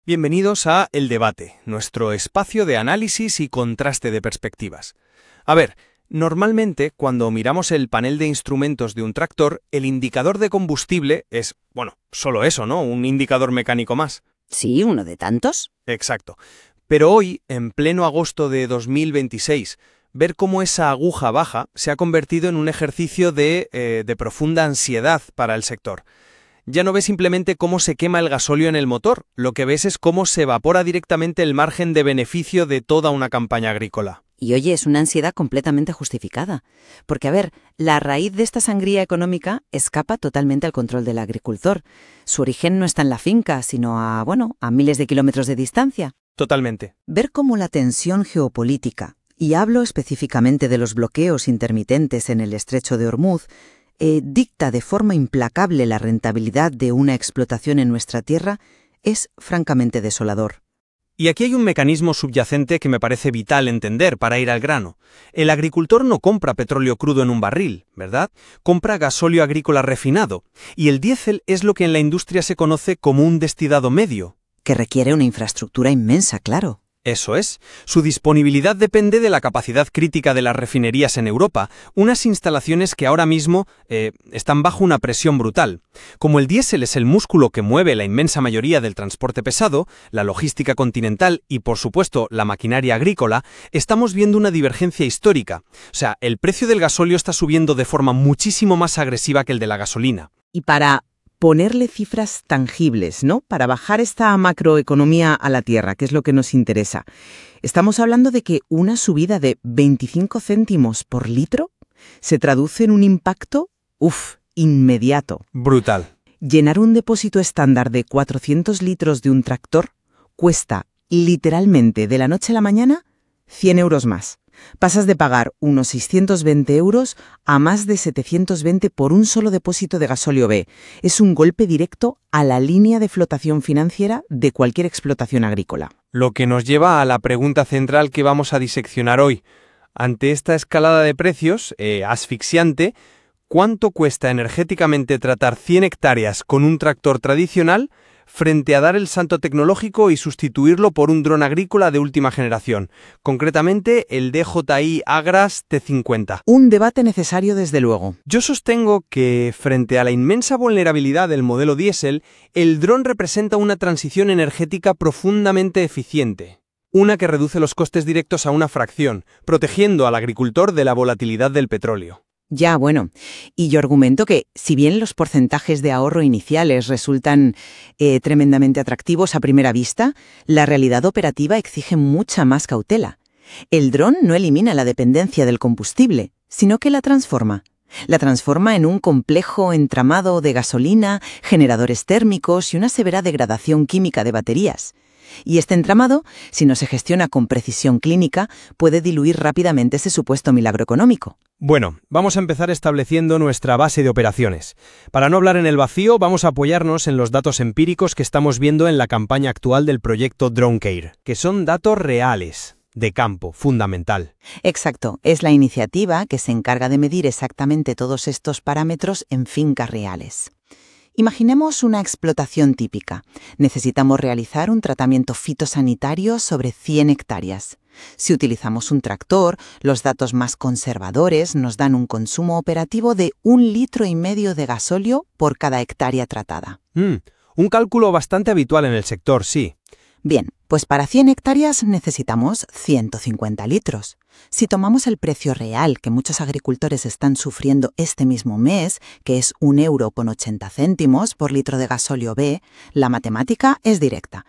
Bienvenidos a El Debate, nuestro espacio de análisis y contraste de perspectivas. A ver, normalmente cuando miramos el panel de instrumentos de un tractor, el indicador de combustible es, solo eso, ¿no? Un indicador mecánico más. Sí, uno de tantos. Exacto. Pero hoy, en pleno agosto de 2026, ver cómo esa aguja baja se ha convertido en un ejercicio de profunda ansiedad para el sector. Ya no ves simplemente cómo se quema el gasóleo en el motor, lo que ves es cómo se evapora directamente el margen de beneficio de toda una campaña agrícola. Y oye, es una ansiedad completamente justificada. Porque, a ver, la raíz de esta sangría económica escapa totalmente al control del agricultor. Su origen no está en la finca, sino a miles de kilómetros de distancia. Totalmente. Ver cómo la tensión geopolítica, y hablo específicamente de los bloqueos intermitentes en el estrecho de Hormuz, dicta de forma implacable la rentabilidad de una explotación en nuestra tierra, es francamente desolador. Y aquí hay un mecanismo subyacente que me parece vital entender para ir al grano. El agricultor no compra petróleo crudo en un barril, ¿verdad? Compra gasóleo agrícola refinado. Y el diésel es lo que en la industria se conoce como un destilado medio. Que requiere una infraestructura inmensa, claro. Eso es. Su disponibilidad depende de la capacidad crítica de las refinerías en Europa, unas instalaciones que ahora mismo están bajo una presión brutal. Como el diésel es el músculo que mueve la inmensa mayoría del transporte pesado, la logística continental y, por supuesto, la maquinaria agrícola, estamos viendo una divergencia histórica. O sea, el precio del gasóleo está subiendo de forma muchísimo más agresiva que el de la gasolina. Y para ponerle cifras tangibles, ¿no? Para bajar esta macroeconomía a la tierra, que es lo que nos interesa. Estamos hablando de que una subida de 25 céntimos por litro se traduce en un impacto, inmediato. Brutal. Llenar un depósito estándar de 400 litros de un tractor cuesta, literalmente, de la noche a la mañana, 100 euros más. Pasas de pagar unos 620 euros a más de 720 por un solo depósito de gasóleo B. Es un golpe directo a la línea de flotación financiera de cualquier explotación agrícola. Lo que nos lleva a la pregunta central que vamos a diseccionar hoy. Ante esta escalada de precios asfixiante, ¿cuánto cuesta energéticamente tratar 100 hectáreas con un tractor tradicional frente a dar el salto tecnológico y sustituirlo por un dron agrícola de última generación, concretamente el DJI Agras T50? Un debate necesario, desde luego. Yo sostengo que, frente a la inmensa vulnerabilidad del modelo diésel, el dron representa una transición energética profundamente eficiente. Una que reduce los costes directos a una fracción, protegiendo al agricultor de la volatilidad del petróleo. Ya, y yo argumento que, si bien los porcentajes de ahorro iniciales resultan tremendamente atractivos a primera vista, la realidad operativa exige mucha más cautela. El dron no elimina la dependencia del combustible, sino que la transforma. La transforma en un complejo entramado de gasolina, generadores térmicos y una severa degradación química de baterías. Y este entramado, si no se gestiona con precisión clínica, puede diluir rápidamente ese supuesto milagro económico. Bueno, vamos a empezar estableciendo nuestra base de operaciones. Para no hablar en el vacío, vamos a apoyarnos en los datos empíricos que estamos viendo en la campaña actual del proyecto DroneCare, que son datos reales, de campo, fundamental. Exacto, es la iniciativa que se encarga de medir exactamente todos estos parámetros en fincas reales. Imaginemos una explotación típica. Necesitamos realizar un tratamiento fitosanitario sobre 100 hectáreas. Si utilizamos un tractor, los datos más conservadores nos dan un consumo operativo de 1,5 litros de gasóleo por cada hectárea tratada. Un cálculo bastante habitual en el sector, sí. Bien, pues para 100 hectáreas necesitamos 150 litros. Si tomamos el precio real que muchos agricultores están sufriendo este mismo mes, que es 1,80 € por litro de gasóleo B, la matemática es directa.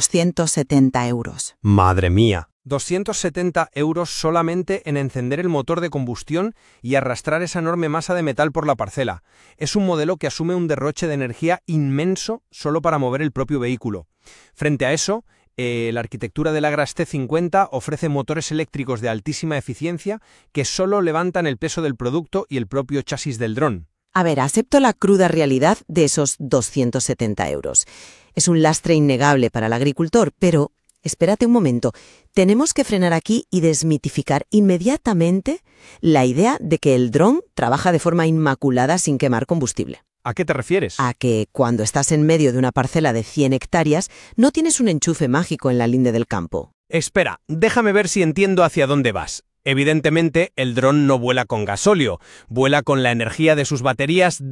270 euros. ¡Madre mía! 270 euros solamente en encender el motor de combustión y arrastrar esa enorme masa de metal por la parcela. Es un modelo que asume un derroche de energía inmenso solo para mover el propio vehículo. Frente a eso, la arquitectura del Agras T50 ofrece motores eléctricos de altísima eficiencia que solo levantan el peso del producto y el propio chasis del dron. A ver, acepto la cruda realidad de esos 270 euros. Es un lastre innegable para el agricultor, pero espérate un momento. Tenemos que frenar aquí y desmitificar inmediatamente la idea de que el dron trabaja de forma inmaculada sin quemar combustible. ¿A qué te refieres? A que cuando estás en medio de una parcela de 100 hectáreas, no tienes un enchufe mágico en la linde del campo. Espera, déjame ver si entiendo hacia dónde vas. Evidentemente, el dron no vuela con gasóleo, vuela con la energía de sus baterías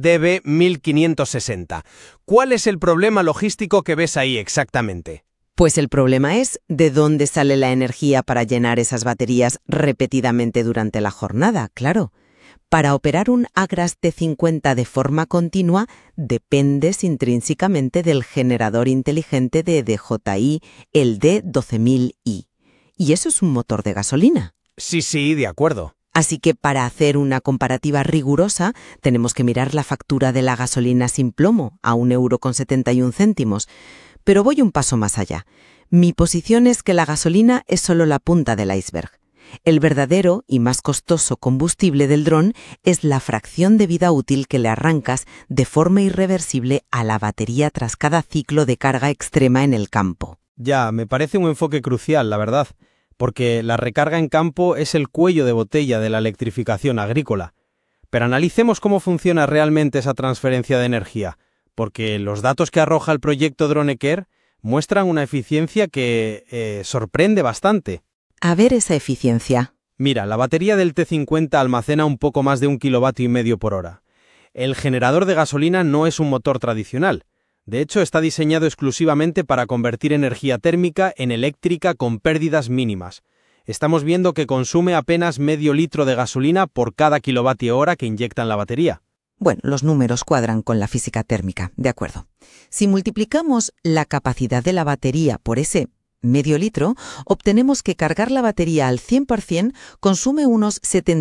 DB1560. ¿Cuál es el problema logístico que ves ahí exactamente? Pues el problema es de dónde sale la energía para llenar esas baterías repetidamente durante la jornada, claro. Para operar un Agrast T50 de forma continua, dependes intrínsecamente del generador inteligente de DJI, el D12000i. Y eso es un motor de gasolina. Sí, de acuerdo. Así que para hacer una comparativa rigurosa, tenemos que mirar la factura de la gasolina sin plomo, a 1,71 €. Pero voy un paso más allá. Mi posición es que la gasolina es solo la punta del iceberg. El verdadero y más costoso combustible del dron es la fracción de vida útil que le arrancas de forma irreversible a la batería tras cada ciclo de carga extrema en el campo. Ya, me parece un enfoque crucial, la verdad, porque la recarga en campo es el cuello de botella de la electrificación agrícola. Pero analicemos cómo funciona realmente esa transferencia de energía, porque los datos que arroja el proyecto DroneCare muestran una eficiencia que sorprende bastante. A ver esa eficiencia. Mira, la batería del T50 almacena un poco más de 1,5 kW por hora. El generador de gasolina no es un motor tradicional. De hecho, está diseñado exclusivamente para convertir energía térmica en eléctrica con pérdidas mínimas. Estamos viendo que consume apenas medio litro de gasolina por cada kWh que inyecta en la batería. Bueno, los números cuadran con la física térmica, de acuerdo. Si multiplicamos la capacidad de la batería por ese medio litro, obtenemos que cargar la batería al 100% consume unos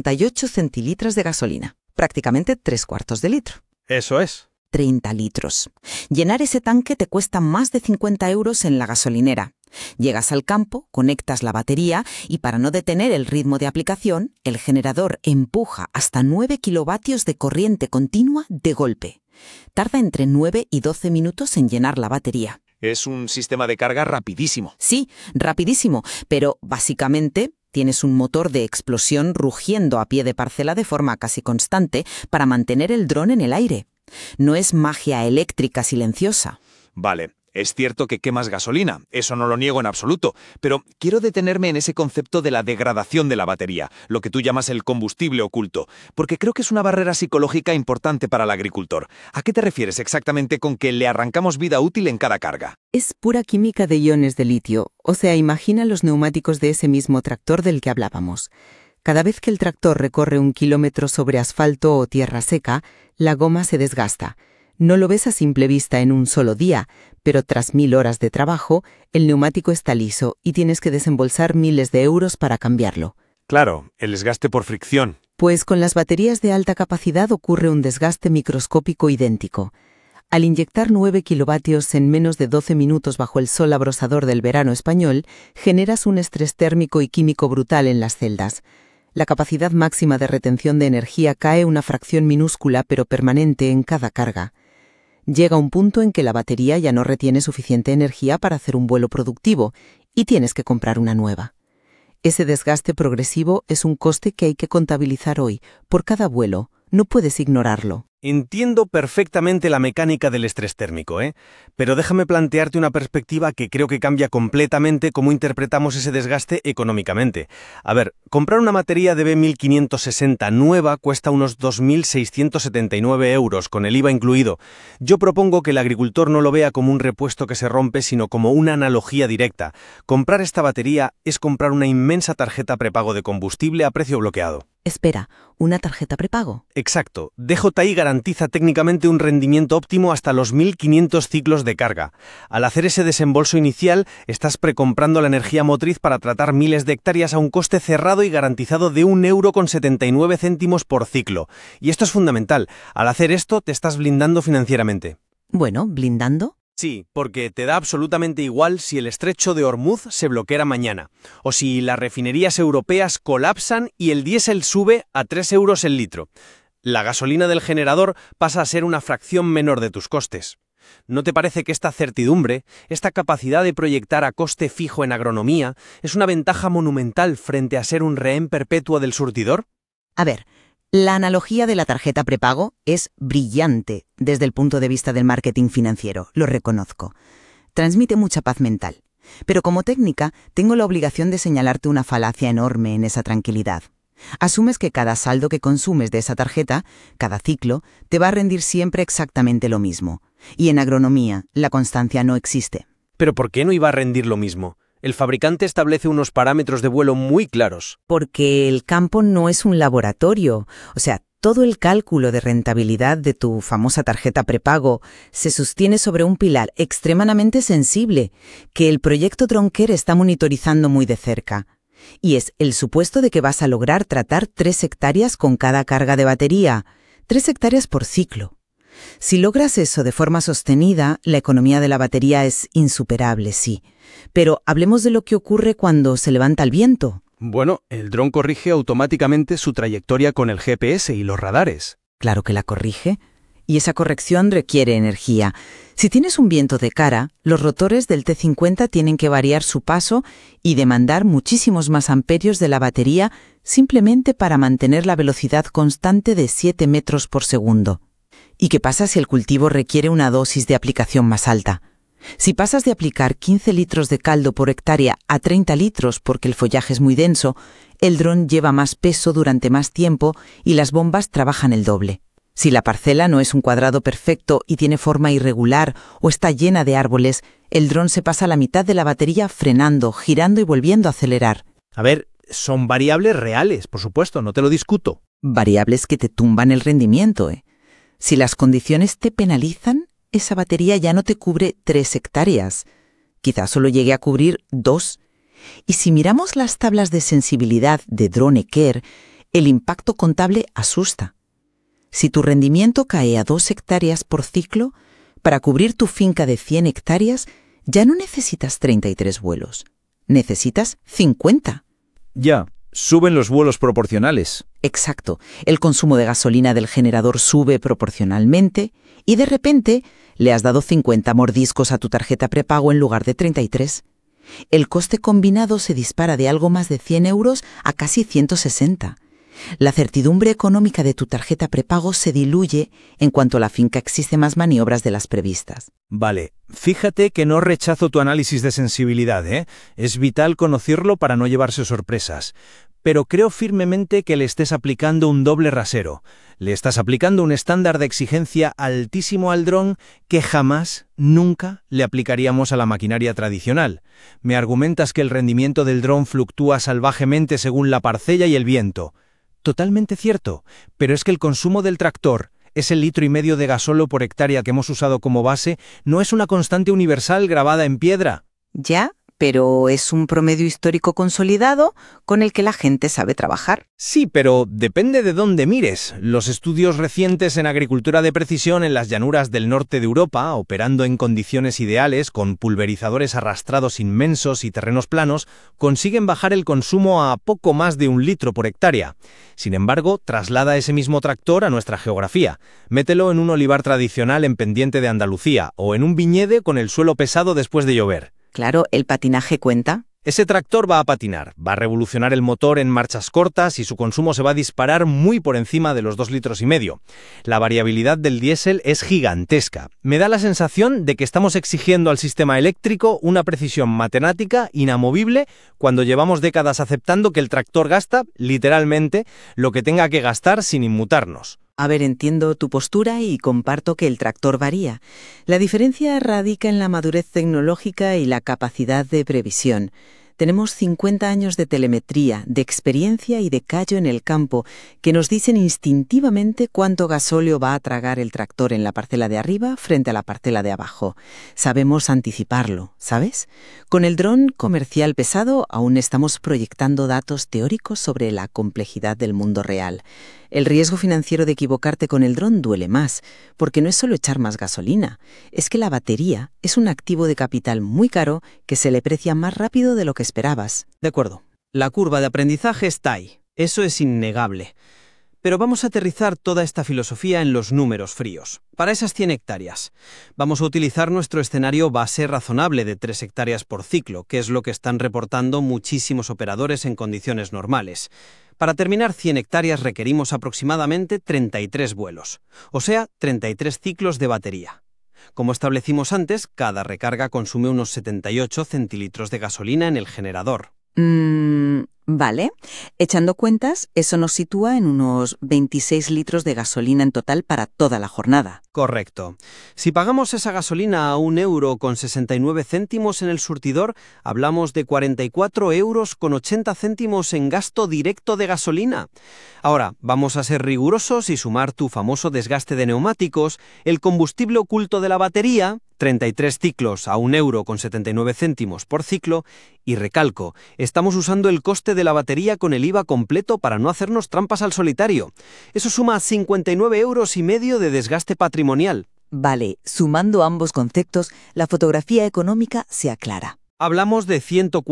78 centilitros de gasolina, prácticamente 3/4 de litro. Eso es. 30 litros. Llenar ese tanque te cuesta más de 50 € en la gasolinera. Llegas al campo, conectas la batería y para no detener el ritmo de aplicación, el generador empuja hasta 9 kilovatios de corriente continua de golpe. Tarda entre 9 y 12 minutos en llenar la batería. Es un sistema de carga rapidísimo. Sí, rapidísimo, pero básicamente tienes un motor de explosión rugiendo a pie de parcela de forma casi constante para mantener el dron en el aire. No es magia eléctrica silenciosa. Vale, es cierto que quemas gasolina, eso no lo niego en absoluto, pero quiero detenerme en ese concepto de la degradación de la batería, lo que tú llamas el combustible oculto, porque creo que es una barrera psicológica importante para el agricultor. ¿A qué te refieres exactamente con que le arrancamos vida útil en cada carga? Es pura química de iones de litio, o sea, imagina los neumáticos de ese mismo tractor del que hablábamos. Cada vez que el tractor recorre 1 kilómetro sobre asfalto o tierra seca, la goma se desgasta. No lo ves a simple vista en un solo día, pero tras 1000 horas de trabajo, el neumático está liso y tienes que desembolsar miles de euros para cambiarlo. Claro, el desgaste por fricción. Pues con las baterías de alta capacidad ocurre un desgaste microscópico idéntico. Al inyectar 9 kilovatios en menos de 12 minutos bajo el sol abrasador del verano español, generas un estrés térmico y químico brutal en las celdas. La capacidad máxima de retención de energía cae una fracción minúscula pero permanente en cada carga. Llega un punto en que la batería ya no retiene suficiente energía para hacer un vuelo productivo y tienes que comprar una nueva. Ese desgaste progresivo es un coste que hay que contabilizar hoy, por cada vuelo. No puedes ignorarlo. Entiendo perfectamente la mecánica del estrés térmico, pero déjame plantearte una perspectiva que creo que cambia completamente cómo interpretamos ese desgaste económicamente. A ver, comprar una batería de DB1560 nueva cuesta unos 2.679 € con el IVA incluido. Yo propongo que el agricultor no lo vea como un repuesto que se rompe, sino como una analogía directa. Comprar esta batería es comprar una inmensa tarjeta prepago de combustible a precio bloqueado. Espera, ¿una tarjeta prepago? Exacto. DJI garantiza técnicamente un rendimiento óptimo hasta los 1500 ciclos de carga. Al hacer ese desembolso inicial, estás precomprando la energía motriz para tratar miles de hectáreas a un coste cerrado y garantizado de 1,79 € por ciclo. Y esto es fundamental. Al hacer esto, te estás blindando financieramente. Bueno, ¿blindando? Sí, porque te da absolutamente igual si el estrecho de Hormuz se bloqueara mañana, o si las refinerías europeas colapsan y el diésel sube a 3 € el litro. La gasolina del generador pasa a ser una fracción menor de tus costes. ¿No te parece que esta certidumbre, esta capacidad de proyectar a coste fijo en agronomía, es una ventaja monumental frente a ser un rehén perpetuo del surtidor? A ver, La analogía de la tarjeta prepago es brillante desde el punto de vista del marketing financiero, lo reconozco. Transmite mucha paz mental. Pero como técnica, tengo la obligación de señalarte una falacia enorme en esa tranquilidad. Asumes que cada saldo que consumes de esa tarjeta, cada ciclo, te va a rendir siempre exactamente lo mismo. Y en agronomía, la constancia no existe. ¿Pero por qué no iba a rendir lo mismo? El fabricante establece unos parámetros de vuelo muy claros. Porque el campo no es un laboratorio. O sea, todo el cálculo de rentabilidad de tu famosa tarjeta prepago se sostiene sobre un pilar extremadamente sensible que el proyecto Dronker está monitorizando muy de cerca. Y es el supuesto de que vas a lograr tratar 3 hectáreas con cada carga de batería. 3 hectáreas por ciclo. Si logras eso de forma sostenida, la economía de la batería es insuperable, sí. Pero hablemos de lo que ocurre cuando se levanta el viento. Bueno, el dron corrige automáticamente su trayectoria con el GPS y los radares. Claro que la corrige. Y esa corrección requiere energía. Si tienes un viento de cara, los rotores del T50 tienen que variar su paso y demandar muchísimos más amperios de la batería simplemente para mantener la velocidad constante de 7 metros por segundo. ¿Y qué pasa si el cultivo requiere una dosis de aplicación más alta? Si pasas de aplicar 15 litros de caldo por hectárea a 30 litros porque el follaje es muy denso, el dron lleva más peso durante más tiempo y las bombas trabajan el doble. Si la parcela no es un cuadrado perfecto y tiene forma irregular o está llena de árboles, el dron se pasa la mitad de la batería frenando, girando y volviendo a acelerar. A ver, son variables reales, por supuesto, no te lo discuto. Variables que te tumban el rendimiento, ¿eh? Si las condiciones te penalizan, esa batería ya no te cubre 3 hectáreas. Quizás solo llegue a cubrir 2. Y si miramos las tablas de sensibilidad de Dronker, el impacto contable asusta. Si tu rendimiento cae a 2 hectáreas por ciclo, para cubrir tu finca de 100 hectáreas, ya no necesitas 33 vuelos. Necesitas 50. Ya, suben los vuelos proporcionales. Exacto. El consumo de gasolina del generador sube proporcionalmente y de repente le has dado 50 mordiscos a tu tarjeta prepago en lugar de 33. El coste combinado se dispara de algo más de 100 euros a casi 160. La certidumbre económica de tu tarjeta prepago se diluye en cuanto a la finca existe más maniobras de las previstas. Vale, fíjate que no rechazo tu análisis de sensibilidad, ¿eh? Es vital conocerlo para no llevarse sorpresas. Pero creo firmemente que le estés aplicando un doble rasero. Le estás aplicando un estándar de exigencia altísimo al dron que jamás, nunca, le aplicaríamos a la maquinaria tradicional. Me argumentas que el rendimiento del dron fluctúa salvajemente según la parcela y el viento. Totalmente cierto, pero es que el consumo del tractor, ese 1,5 litros de gasóleo por hectárea que hemos usado como base, no es una constante universal grabada en piedra. Ya, pero es un promedio histórico consolidado con el que la gente sabe trabajar. Sí, pero depende de dónde mires. Los estudios recientes en agricultura de precisión en las llanuras del norte de Europa, operando en condiciones ideales, con pulverizadores arrastrados inmensos y terrenos planos, consiguen bajar el consumo a poco más de 1 litro por hectárea. Sin embargo, traslada ese mismo tractor a nuestra geografía. Mételo en un olivar tradicional en pendiente de Andalucía o en un viñedo con el suelo pesado después de llover. Claro, ¿el patinaje cuenta? Ese tractor va a patinar, va a revolucionar el motor en marchas cortas y su consumo se va a disparar muy por encima de los 2,5 litros. La variabilidad del diésel es gigantesca. Me da la sensación de que estamos exigiendo al sistema eléctrico una precisión matemática inamovible cuando llevamos décadas aceptando que el tractor gasta, literalmente, lo que tenga que gastar sin inmutarnos. A ver, entiendo tu postura y comparto que el tractor varía. La diferencia radica en la madurez tecnológica y la capacidad de previsión. Tenemos 50 años de telemetría, de experiencia y de callo en el campo que nos dicen instintivamente cuánto gasóleo va a tragar el tractor en la parcela de arriba frente a la parcela de abajo. Sabemos anticiparlo, ¿sabes? Con el dron comercial pesado aún estamos proyectando datos teóricos sobre la complejidad del mundo real. El riesgo financiero de equivocarte con el dron duele más, porque no es solo echar más gasolina, es que la batería es un activo de capital muy caro que se le precia más rápido de lo que esperabas. De acuerdo, la curva de aprendizaje está ahí, eso es innegable. Pero vamos a aterrizar toda esta filosofía en los números fríos. Para esas 100 hectáreas, vamos a utilizar nuestro escenario base razonable de 3 hectáreas por ciclo, que es lo que están reportando muchísimos operadores en condiciones normales. Para terminar 100 hectáreas requerimos aproximadamente 33 vuelos, o sea, 33 ciclos de batería. Como establecimos antes, cada recarga consume unos 78 centilitros de gasolina en el generador. Vale. Echando cuentas, eso nos sitúa en unos 26 litros de gasolina en total para toda la jornada. Correcto. Si pagamos esa gasolina a 1,69 € en el surtidor, hablamos de 44,80 € en gasto directo de gasolina. Ahora, vamos a ser rigurosos y sumar tu famoso desgaste de neumáticos, el combustible oculto de la batería, 33 ciclos a 1,79 € por ciclo, y recalco, estamos usando el coste de la batería con el IVA completo para no hacernos trampas al solitario. Eso suma 59,5 € de desgaste patrimonial. Vale, sumando ambos conceptos, la fotografía económica se aclara. Hablamos de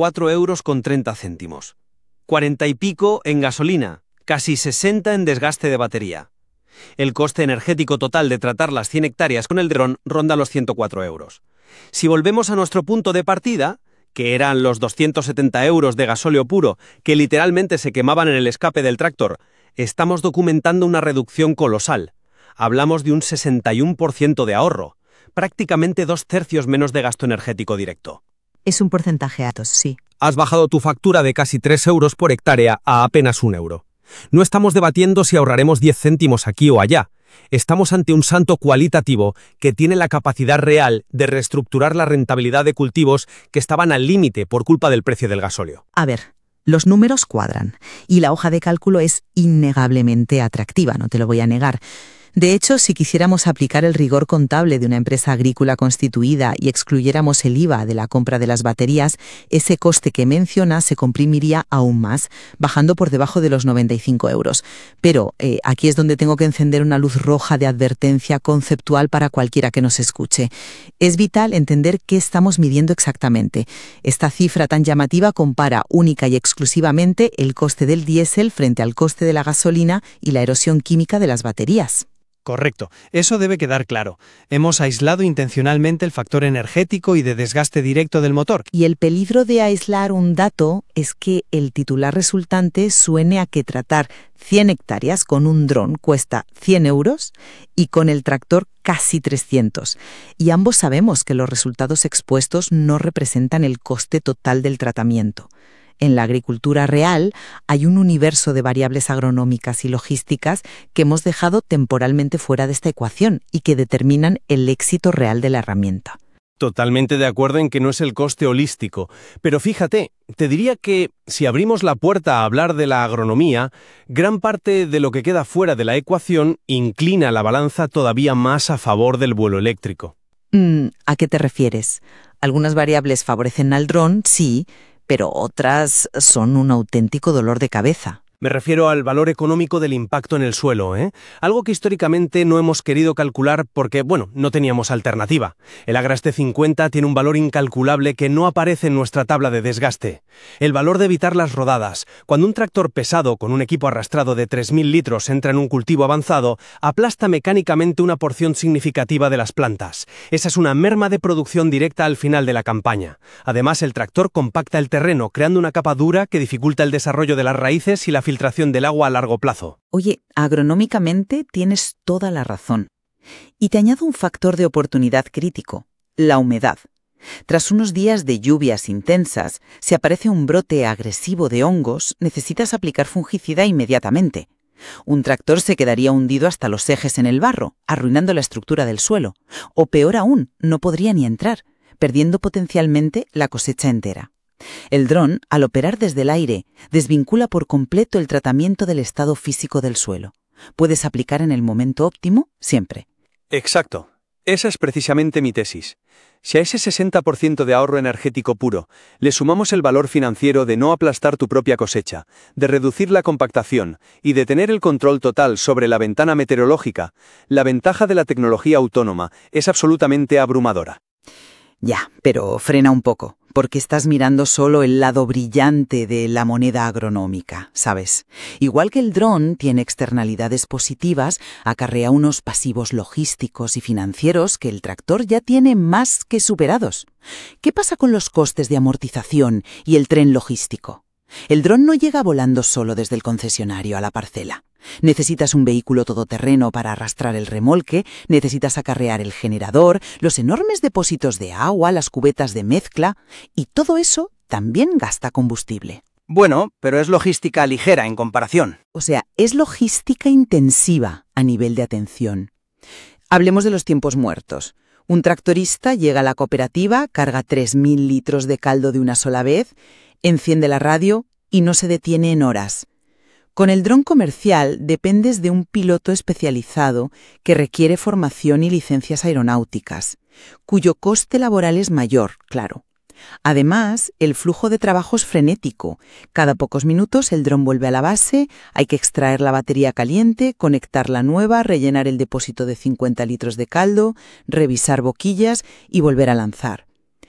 104,30 €. 40 y pico en gasolina, casi 60 en desgaste de batería. El coste energético total de tratar las 100 hectáreas con el dron ronda los 104 €. Si volvemos a nuestro punto de partida, que eran los 270 € de gasóleo puro que literalmente se quemaban en el escape del tractor, estamos documentando una reducción colosal. Hablamos de un 61% de ahorro, prácticamente 2/3 menos de gasto energético directo. Es un porcentaje alto, sí. Has bajado tu factura de casi 3 € por hectárea a apenas 1 €. No estamos debatiendo si ahorraremos 10 céntimos aquí o allá. Estamos ante un salto cualitativo que tiene la capacidad real de reestructurar la rentabilidad de cultivos que estaban al límite por culpa del precio del gasóleo. A ver, los números cuadran y la hoja de cálculo es innegablemente atractiva, no te lo voy a negar. De hecho, si quisiéramos aplicar el rigor contable de una empresa agrícola constituida y excluyéramos el IVA de la compra de las baterías, ese coste que mencionas se comprimiría aún más, bajando por debajo de los 95 €. Pero aquí es donde tengo que encender una luz roja de advertencia conceptual para cualquiera que nos escuche. Es vital entender qué estamos midiendo exactamente. Esta cifra tan llamativa compara única y exclusivamente el coste del diésel frente al coste de la gasolina y la erosión química de las baterías. Correcto, eso debe quedar claro. Hemos aislado intencionalmente el factor energético y de desgaste directo del motor. Y el peligro de aislar un dato es que el titular resultante suene a que tratar 100 hectáreas con un dron cuesta 100 € y con el tractor casi 300. Y ambos sabemos que los resultados expuestos no representan el coste total del tratamiento. En la agricultura real hay un universo de variables agronómicas y logísticas que hemos dejado temporalmente fuera de esta ecuación y que determinan el éxito real de la herramienta. Totalmente de acuerdo en que no es el coste holístico, pero fíjate, te diría que si abrimos la puerta a hablar de la agronomía, gran parte de lo que queda fuera de la ecuación inclina la balanza todavía más a favor del vuelo eléctrico. ¿A qué te refieres? Algunas variables favorecen al dron, sí, pero otras son un auténtico dolor de cabeza. Me refiero al valor económico del impacto en el suelo, Algo que históricamente no hemos querido calcular porque, no teníamos alternativa. El Agraste 50 tiene un valor incalculable que no aparece en nuestra tabla de desgaste. El valor de evitar las rodadas. Cuando un tractor pesado con un equipo arrastrado de 3.000 litros entra en un cultivo avanzado, aplasta mecánicamente una porción significativa de las plantas. Esa es una merma de producción directa al final de la campaña. Además, el tractor compacta el terreno, creando una capa dura que dificulta el desarrollo de las raíces y la filtración del agua a largo plazo. Oye, agronómicamente tienes toda la razón. Y te añado un factor de oportunidad crítico, la humedad. Tras unos días de lluvias intensas, si aparece un brote agresivo de hongos, necesitas aplicar fungicida inmediatamente. Un tractor se quedaría hundido hasta los ejes en el barro, arruinando la estructura del suelo. O peor aún, no podría ni entrar, perdiendo potencialmente la cosecha entera. El dron, al operar desde el aire, desvincula por completo el tratamiento del estado físico del suelo. Puedes aplicar en el momento óptimo siempre. Exacto. Esa es precisamente mi tesis. Si a ese 60% de ahorro energético puro le sumamos el valor financiero de no aplastar tu propia cosecha, de reducir la compactación y de tener el control total sobre la ventana meteorológica, la ventaja de la tecnología autónoma es absolutamente abrumadora. Ya, pero frena un poco, porque estás mirando solo el lado brillante de la moneda agronómica, ¿sabes? Igual que el dron tiene externalidades positivas, acarrea unos pasivos logísticos y financieros que el tractor ya tiene más que superados. ¿Qué pasa con los costes de amortización y el tren logístico? El dron no llega volando solo desde el concesionario a la parcela. Necesitas un vehículo todoterreno para arrastrar el remolque, necesitas acarrear el generador, los enormes depósitos de agua, las cubetas de mezcla, y todo eso también gasta combustible. Bueno, pero es logística ligera en comparación. O sea, es logística intensiva a nivel de atención. Hablemos de los tiempos muertos. Un tractorista llega a la cooperativa, carga 3.000 litros de caldo de una sola vez, enciende la radio y no se detiene en horas. Con el dron comercial dependes de un piloto especializado que requiere formación y licencias aeronáuticas, cuyo coste laboral es mayor, claro. Además, el flujo de trabajo es frenético. Cada pocos minutos el dron vuelve a la base, hay que extraer la batería caliente, conectar la nueva, rellenar el depósito de 50 litros de caldo, revisar boquillas y volver a lanzar.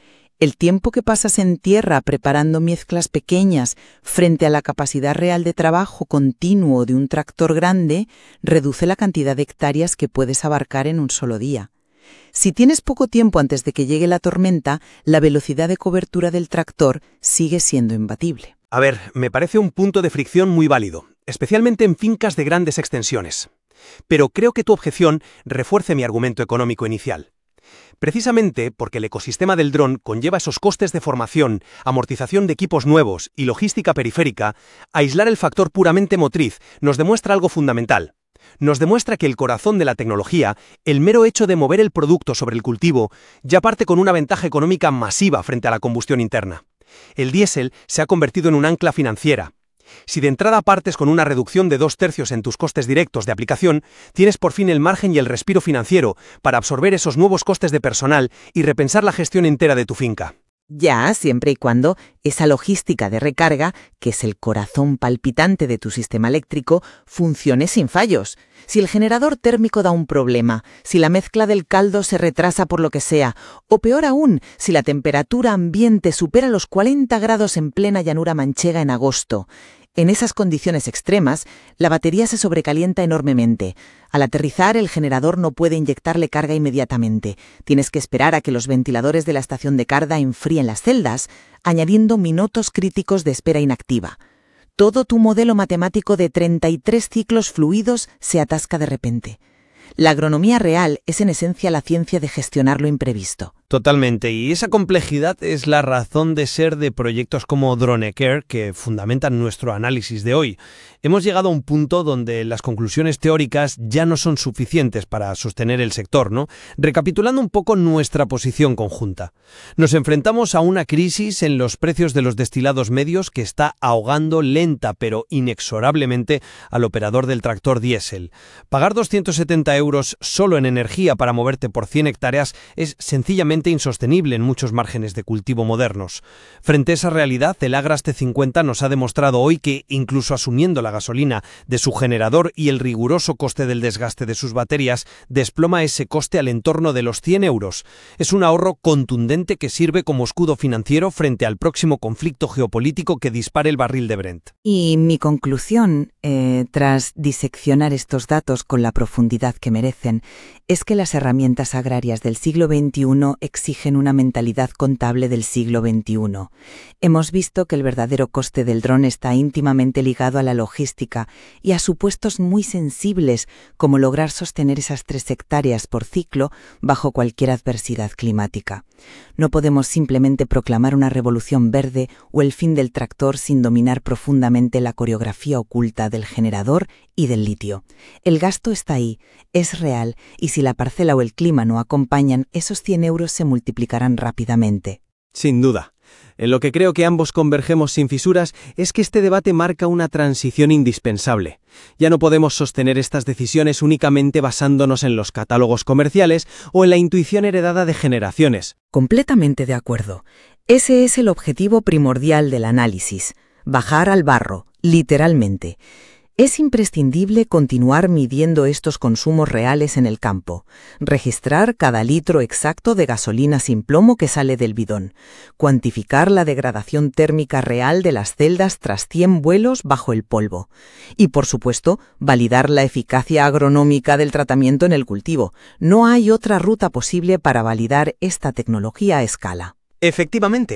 El tiempo que pasas en tierra preparando mezclas pequeñas frente a la capacidad real de trabajo continuo de un tractor grande reduce la cantidad de hectáreas que puedes abarcar en un solo día. Si tienes poco tiempo antes de que llegue la tormenta, la velocidad de cobertura del tractor sigue siendo imbatible. A ver, me parece un punto de fricción muy válido, especialmente en fincas de grandes extensiones. Pero creo que tu objeción refuerce mi argumento económico inicial. Precisamente porque el ecosistema del dron conlleva esos costes de formación, amortización de equipos nuevos y logística periférica, aislar el factor puramente motriz nos demuestra algo fundamental. Nos demuestra que el corazón de la tecnología, el mero hecho de mover el producto sobre el cultivo, ya parte con una ventaja económica masiva frente a la combustión interna. El diésel se ha convertido en un ancla financiera. Si de entrada partes con una reducción de 2/3 en tus costes directos de aplicación, tienes por fin el margen y el respiro financiero para absorber esos nuevos costes de personal y repensar la gestión entera de tu finca. Ya, siempre y cuando esa logística de recarga, que es el corazón palpitante de tu sistema eléctrico, funcione sin fallos. Si el generador térmico da un problema, si la mezcla del caldo se retrasa por lo que sea, o peor aún, si la temperatura ambiente supera los 40 grados en plena llanura manchega en agosto. En esas condiciones extremas, la batería se sobrecalienta enormemente. Al aterrizar, el generador no puede inyectarle carga inmediatamente. Tienes que esperar a que los ventiladores de la estación de carga enfríen las celdas, añadiendo minutos críticos de espera inactiva. Todo tu modelo matemático de 33 ciclos fluidos se atasca de repente. La agronomía real es en esencia la ciencia de gestionar lo imprevisto. Totalmente, y esa complejidad es la razón de ser de proyectos como DroneCare que fundamentan nuestro análisis de hoy. Hemos llegado a un punto donde las conclusiones teóricas ya no son suficientes para sostener el sector, ¿no? Recapitulando un poco nuestra posición conjunta. Nos enfrentamos a una crisis en los precios de los destilados medios que está ahogando lenta pero inexorablemente al operador del tractor diésel. Pagar 270 euros solo en energía para moverte por 100 hectáreas es sencillamente insostenible en muchos márgenes de cultivo modernos. Frente a esa realidad, el Agrast T50 nos ha demostrado hoy que, incluso asumiendo la gasolina de su generador y el riguroso coste del desgaste de sus baterías, desploma ese coste al entorno de los 100 euros. Es un ahorro contundente que sirve como escudo financiero frente al próximo conflicto geopolítico que dispare el barril de Brent. Y mi conclusión, tras diseccionar estos datos con la profundidad que merecen, es que las herramientas agrarias del siglo XXI exigen una mentalidad contable del siglo XXI. Hemos visto que el verdadero coste del dron está íntimamente ligado a la logística y a supuestos muy sensibles, como lograr sostener esas 3 hectáreas por ciclo bajo cualquier adversidad climática. No podemos simplemente proclamar una revolución verde o el fin del tractor sin dominar profundamente la coreografía oculta del generador y del litio. El gasto está ahí, es real, y si la parcela o el clima no acompañan, esos 100 euros se multiplicarán rápidamente. Sin duda. En lo que creo que ambos convergemos sin fisuras es que este debate marca una transición indispensable. Ya no podemos sostener estas decisiones únicamente basándonos en los catálogos comerciales o en la intuición heredada de generaciones. Completamente de acuerdo. Ese es el objetivo primordial del análisis, bajar al barro, literalmente. Es imprescindible continuar midiendo estos consumos reales en el campo, registrar cada litro exacto de gasolina sin plomo que sale del bidón, cuantificar la degradación térmica real de las celdas tras 100 vuelos bajo el polvo y, por supuesto, validar la eficacia agronómica del tratamiento en el cultivo. No hay otra ruta posible para validar esta tecnología a escala. Efectivamente.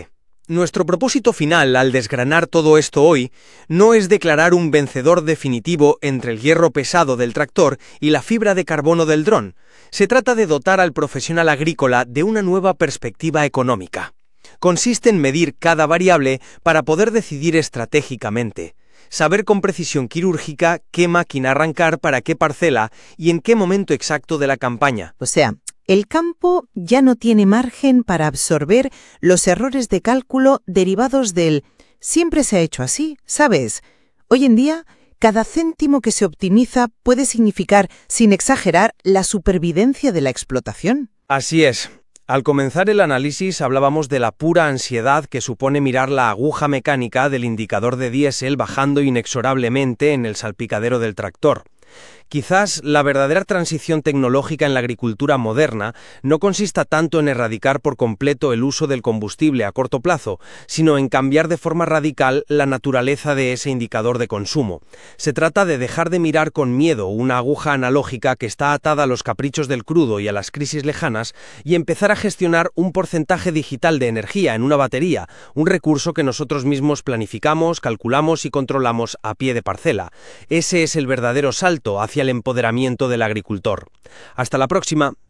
Nuestro propósito final al desgranar todo esto hoy no es declarar un vencedor definitivo entre el hierro pesado del tractor y la fibra de carbono del dron. Se trata de dotar al profesional agrícola de una nueva perspectiva económica. Consiste en medir cada variable para poder decidir estratégicamente, saber con precisión quirúrgica qué máquina arrancar para qué parcela y en qué momento exacto de la campaña. O sea, el campo ya no tiene margen para absorber los errores de cálculo derivados del «siempre se ha hecho así», ¿sabes? Hoy en día, cada céntimo que se optimiza puede significar, sin exagerar, la supervivencia de la explotación. Así es. Al comenzar el análisis hablábamos de la pura ansiedad que supone mirar la aguja mecánica del indicador de diésel bajando inexorablemente en el salpicadero del tractor. Quizás la verdadera transición tecnológica en la agricultura moderna no consista tanto en erradicar por completo el uso del combustible a corto plazo, sino en cambiar de forma radical la naturaleza de ese indicador de consumo. Se trata de dejar de mirar con miedo una aguja analógica que está atada a los caprichos del crudo y a las crisis lejanas y empezar a gestionar un porcentaje digital de energía en una batería, un recurso que nosotros mismos planificamos, calculamos y controlamos a pie de parcela. Ese es el verdadero salto hacia el empoderamiento del agricultor. Hasta la próxima.